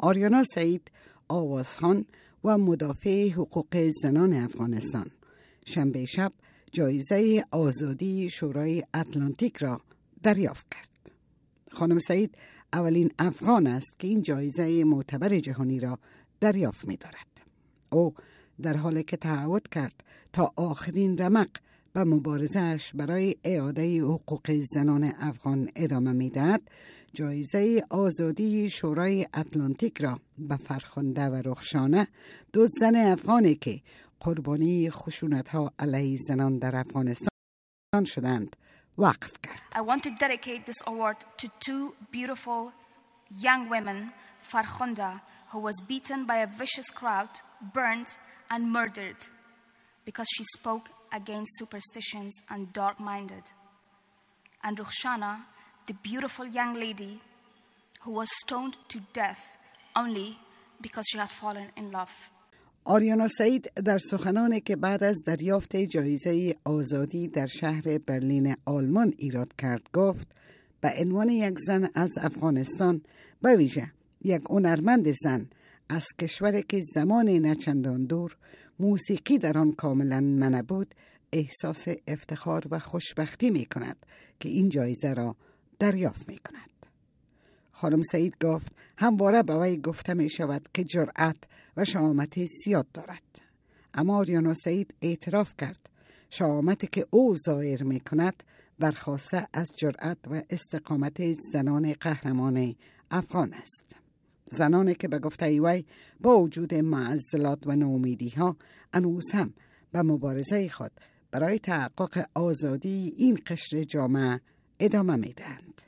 آریانا سعید آوازخوان و مدافع حقوق زنان افغانستان شنبه شب جایزه آزادی شورای اتلانتیک را دریافت کرد. خانم سعید اولین افغان است که این جایزه معتبر جهانی را دریافت می دارد. او در حالی که تعهد کرد تا آخرین رمق به مبارزه‌اش برای اعاده حقوق زنان افغان ادامه می دهد، جایزه آزادی شورای اتلانتیک را به فرخنده و رخشانه، دو زن افغانی که قربانی خشونت‌ها علیه زنان در افغانستان شدند وقف کرد. I want to dedicate this award to two beautiful young women, Farkhunda, who was beaten by a vicious crowd, burned and murdered because she spoke against superstitions and dark-minded. And Rukhshana, the beautiful young lady who was stoned to death only because she had fallen in love. آریانا سعید در سخنانی که بعد از دریافت جایزه آزادی در شهر برلین آلمان ایراد کرد گفت به عنوان یک زن از افغانستان، به ویژه یک هنرمند زن از کشوری که زمان نچندان دور موسیقی در آن کاملا منع بود، احساس افتخار و خوشبختی می کند که این جایزه را دریافت می کند. خانم سعید گفت همواره به وی گفته می شود که جرأت و شجاعت زیاد دارد. اما آریانا سعید اعتراف کرد شجاعتی که او ظاهر می کند برخواسته از جرأت و استقامت زنان قهرمان افغان است. زنانی که به گفته وی با وجود معضلات و ناامیدی ها هنوز هم به مبارزه خود برای تحقق آزادی این قشر جامعه ادامه می دهند.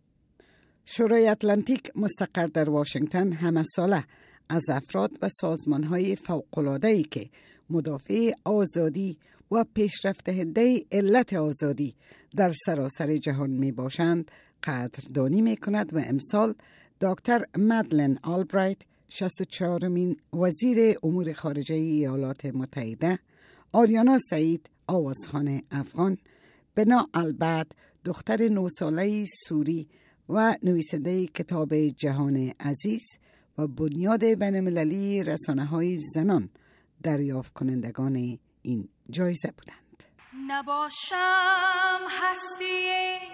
شورای اتلانتیک مستقر در واشنگتن همه ساله از افراد و سازمان‌های فوق‌العاده‌ای که مدافع آزادی و پیشرفت‌دهنده علت آزادی در سراسر جهان می باشند قدردانی می کند و امسال دکتر مدلن آلبرایت 64مین وزیر امور خارجه ایالات متحده، آریانا سعید آوازخوان افغان، بنا البعد دختر 9 ساله سوری و نویسنده کتاب جهان عزیز و بنیاد بین‌المللی رسانه‌های زنان دریافت کنندگان این جایزه بودند. نباشم هستی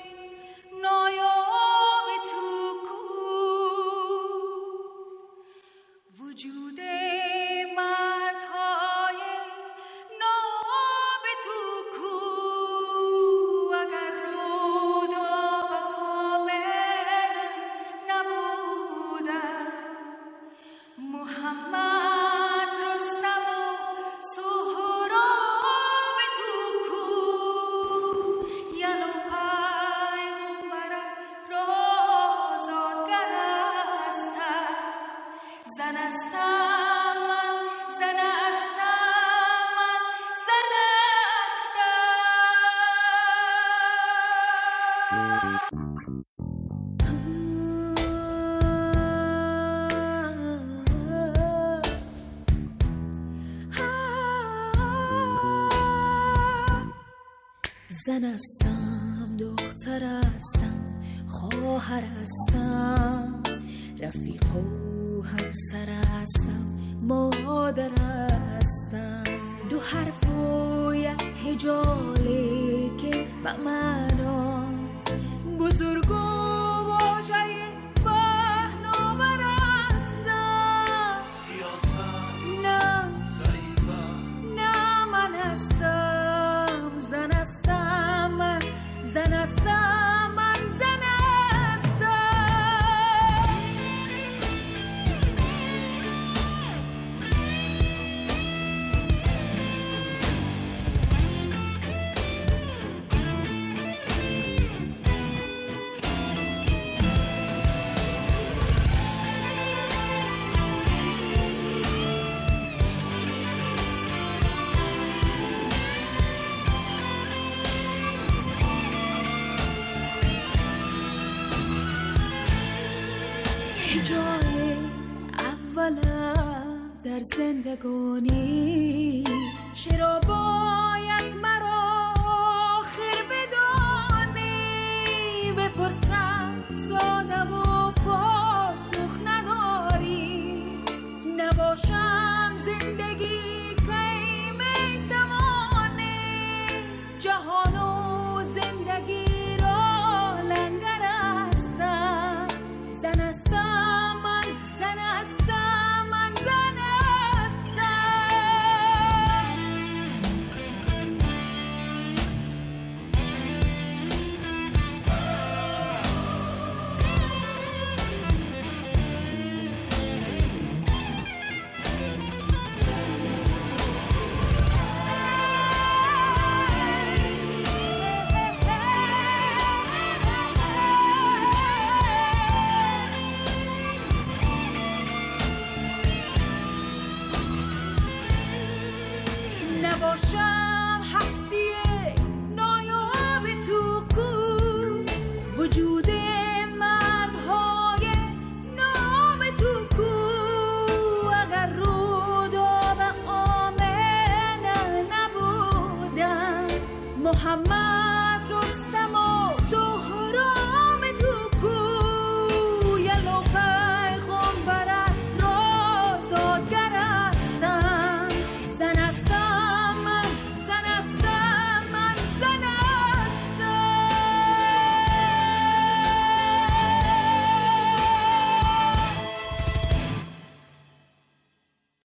نایاب تو کو وجود مردهای ناب تو کو اگر رود آمن نبودن محمد رستم و سهراب تو کو یلو پیغمبرت رازادگر هستن زن هستم من زن هستم من زن زن هستم دختر هستم خواهر هستم رفیق و همسر هستم مادر هستم دو حرف و یک حجاله که به معنا بزرگ و واژه پهناور هستم سیاست نه ضعیفم نه من هستم زن هستم من زن هستم من زن جای اولم در زندگانی چرا باید مرا آخر بدانی بپرسم ساده و پاسخ نداری نباشم هستی نایاب تو کو وجود مردهای نام تو کو اگر روداب آمنه نبودن محمد رستم